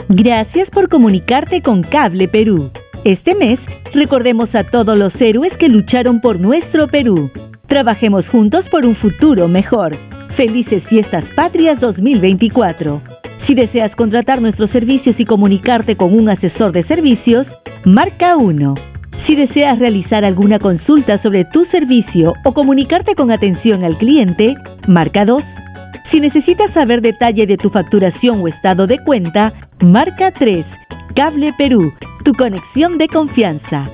Gracias por comunicarte con Cable Perú. Este mes, recordemos a todos los héroes que lucharon por nuestro Perú. Trabajemos juntos por un futuro mejor. Felices Fiestas Patrias 2024. Si deseas contratar nuestros servicios y comunicarte con un asesor de servicios, marca 1. Si deseas realizar alguna consulta sobre tu servicio o comunicarte con atención al cliente, marca 2. Si necesitas saber detalle de tu facturación o estado de cuenta, marca 3. Cable Perú, tu conexión de confianza.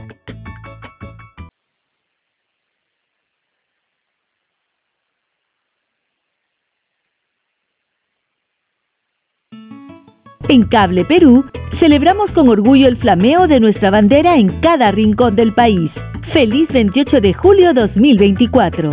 En Cable Perú, celebramos con orgullo el flameo de nuestra bandera en cada rincón del país. ¡Feliz 28 de julio 2024!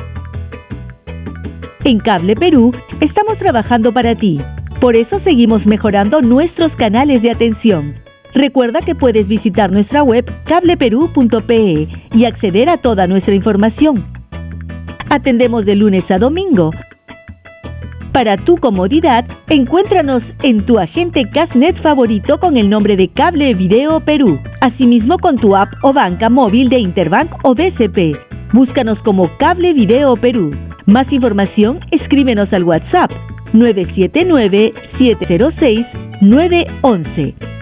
En Cable Perú, estamos trabajando para ti. Por eso seguimos mejorando nuestros canales de atención. Recuerda que puedes visitar nuestra web cableperú.pe y acceder a toda nuestra información. Atendemos de lunes a domingo. Para tu comodidad, encuéntranos en tu agente Cashnet favorito con el nombre de Cable Video Perú. Asimismo con tu app o banca móvil de Interbank o BCP. Búscanos como Cable Video Perú. Más información, escríbenos al WhatsApp 979-706-911.